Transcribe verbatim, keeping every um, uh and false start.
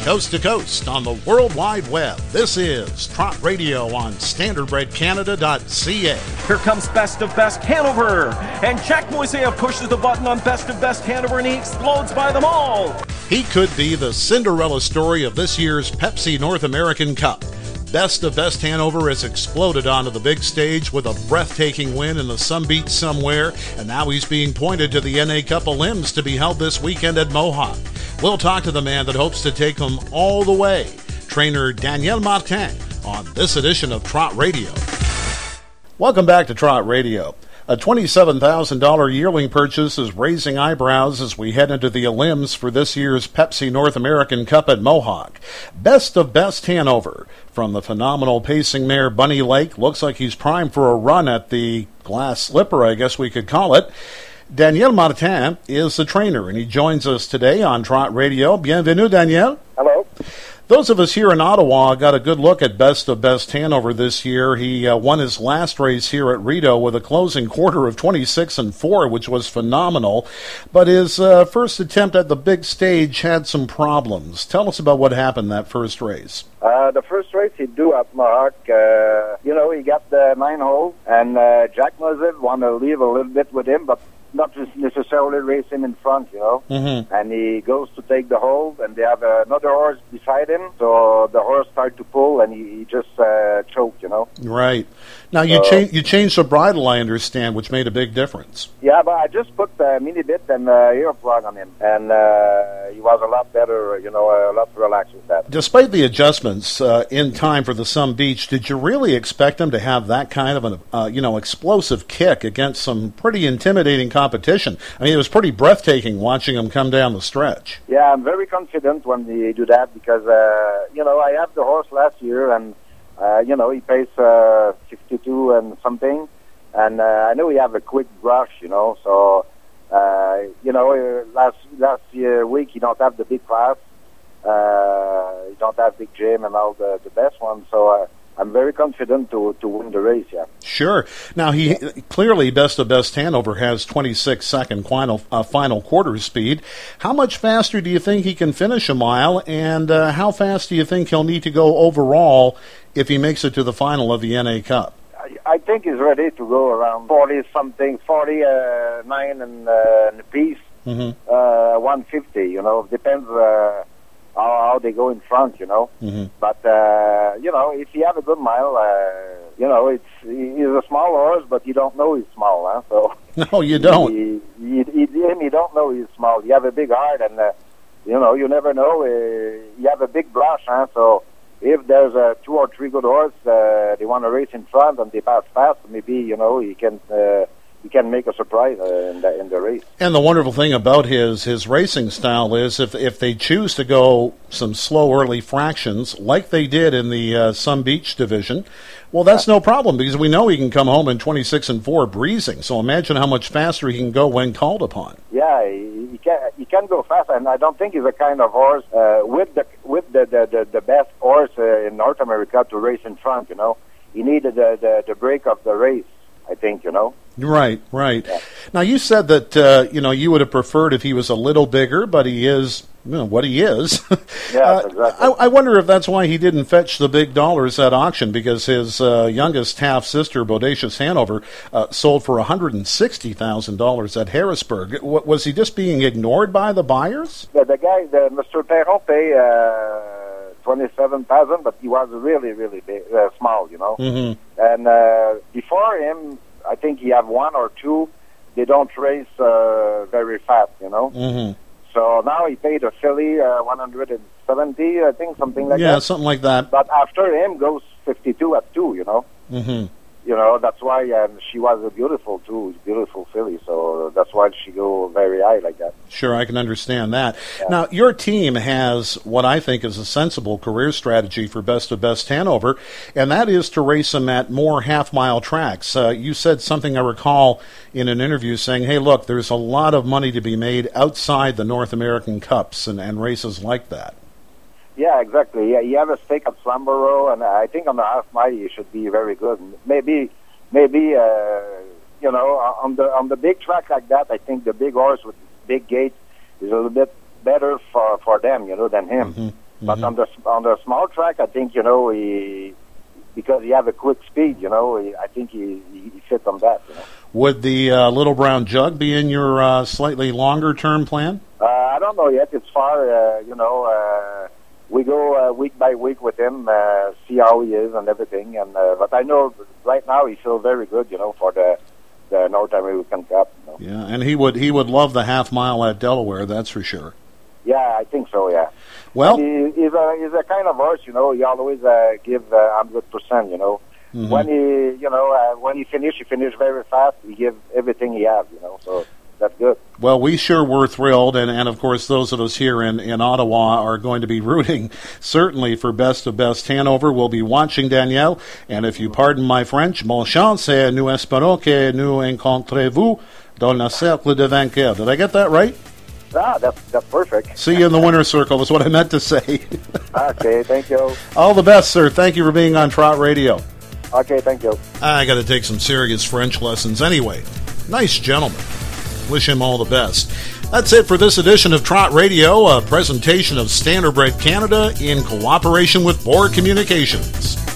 Coast to coast on the World Wide Web, this is Trot Radio on standard bred canada dot c a. Here comes Best of Best Hanover, and Jack Moisea pushes the button on Best of Best Hanover, and he explodes by them all. He could be the Cinderella story of this year's Pepsi North American Cup. Best of Best Hanover has exploded onto the big stage with a breathtaking win in the Sun Beach somewhere, and now he's being pointed to the N A Cup of Limbs to be held this weekend at Mohawk. We'll talk to the man that hopes to take him all the way, trainer Daniel Martin, on this edition of Trot Radio. Welcome back to Trot Radio. A twenty-seven thousand dollars yearling purchase is raising eyebrows as we head into the limbs for this year's Pepsi North American Cup at Mohawk. Best of Best Hanover. From the phenomenal pacing mare Bunny Lake, looks like he's primed for a run at the glass slipper, I guess we could call it. Daniel Martin is the trainer, and he joins us today on Trot Radio. Bienvenue, Daniel. Hello. Those of us here in Ottawa got a good look at Best of Best Hanover this year. He uh, won his last race here at Rideau with a closing quarter of twenty-six and four, which was phenomenal. But his uh, first attempt at the big stage had some problems. Tell us about what happened that first race. Uh, the first race he do at Mohawk, uh, you know, he got the nine hole, and uh, Jack Moisea wanted to leave a little bit with him, but not necessarily race him in front, you know. Mm-hmm. And he goes to take the hold, and they have another horse beside him, so the horse started to pull, and he, he just uh, choked, you know. Right. Now, you, uh, cha- you changed the bridle, I understand, which made a big difference. Yeah, but I just put the mini bit and uh, ear plug on him, and uh, he was a lot better, you know, a lot relaxed with that. Despite the adjustments uh, in time for the Sun Beach, did you really expect him to have that kind of an, uh, you know, explosive kick against some pretty intimidating competition? I mean, it was pretty breathtaking watching him come down the stretch. Yeah, I'm very confident when they do that because, uh, you know, I had the horse last year, and, uh, you know, he paced uh, sixty-two and something, and uh, I know he have a quick brush, you know, so, uh, you know, last last year, week he don't have the big class, uh, he don't have Big Jim and all the, the best ones, so uh, I'm very confident to, to win the race, yeah. Sure. Now, he clearly, Best of Best Hanover has twenty-six second final, uh, final quarter speed. How much faster do you think he can finish a mile, and uh, how fast do you think he'll need to go overall if he makes it to the final of the N A Cup? I, I think he's ready to go around forty-something, forty-nine and uh, a piece, mm-hmm. uh, one fifty, you know, depends uh, how, how they go in front, you know. Mm-hmm. But, uh, you know, if you have a good mile, uh, you know, it's he's a small horse, but you don't know he's small, huh? So no, you don't. You, you, you, you don't know he's small. You have a big heart, and, uh, you know, you never know. Uh, you have a big brush, huh? So if there's uh, two or three good horses, uh, they want to race in front and they pass fast, maybe, you know, he can... Uh, He can make a surprise uh, in, the, in the race. And the wonderful thing about his, his racing style is if if they choose to go some slow early fractions, like they did in the uh, Sun Beach division, well, that's no problem because we know he can come home in twenty-six and four breezing. So imagine how much faster he can go when called upon. Yeah, he, he can he can go fast, and I don't think he's a kind of horse uh, with the with the the, the, the best horse uh, in North America to race in front. You know, he needed the the, the break of the race, I think, you know. Right, right. Yeah. Now, you said that, uh, you know, you would have preferred if he was a little bigger, but he is, you know, what he is. Yeah, uh, exactly. I, I wonder if that's why he didn't fetch the big dollars at auction, because his uh, youngest half-sister, Bodacious Hanover, uh, sold for one hundred sixty thousand dollars at Harrisburg. W- was he just being ignored by the buyers? Yeah, the guy, the Mister Perron, paid uh, twenty-seven thousand dollars, but he was really, really big, uh, small, you know. Mm-hmm. And uh, before him, I think he have one or two. They don't race uh, very fast, you know. Mm-hmm. So now he paid a filly uh, one hundred seventy, I think, something like yeah, that. Yeah, something like that. But after him goes fifty-two at two, you know. Mm-hmm. You know, that's why um, she was a beautiful, too, beautiful filly. So that's why she go very high like that. Sure, I can understand that. Yeah. Now, your team has what I think is a sensible career strategy for Best of Best Hanover, and that is to race them at more half-mile tracks. Uh, you said something, I recall, in an interview saying, hey, look, there's a lot of money to be made outside the North American Cups and, and races like that. Yeah, exactly. Yeah, you have a stake at Flamborough, and I think on the half mile you should be very good. Maybe, maybe uh, you know, on the on the big track like that, I think the big horse with big gate is a little bit better for, for them, you know, than him. Mm-hmm. But mm-hmm. on the on the small track, I think, you know, he because he have a quick speed, you know, he, I think he, he fits on that. You know? Would the uh, Little Brown Jug be in your uh, slightly longer term plan? Uh, I don't know yet. It's far, uh, you know. Uh, we go uh, week by week with him, uh, see how he is and everything. And uh, but I know right now he feels very good, you know, for the the North American Cup. You know? Yeah, and he would he would love the half mile at Delaware. That's for sure. Yeah, I think so. Yeah. Well, he, he's a he's a kind of horse, you know. He always uh, give uh, hundred percent, you know. Mm-hmm. When he, you know, uh, when he finish, he finish very fast. He give everything he has, you know. So that's good. Well, we sure were thrilled, and, and of course, those of us here in, in Ottawa are going to be rooting certainly for Best of Best Hanover. We'll be watching Daniel, and if you pardon my French, bonne chance, et nous espérons que nous rencontrez-vous dans le cercle de vainqueurs. Did I get that right? Ah, that's, that's perfect. See you in the winner's circle is what I meant to say. Okay, thank you. All the best, sir. Thank you for being on Trot Radio. Okay, thank you. I got to take some serious French lessons anyway. Nice gentleman. Wish him all the best. That's it for this edition of Trot Radio, a presentation of Standardbred Canada in cooperation with Bohr Communications.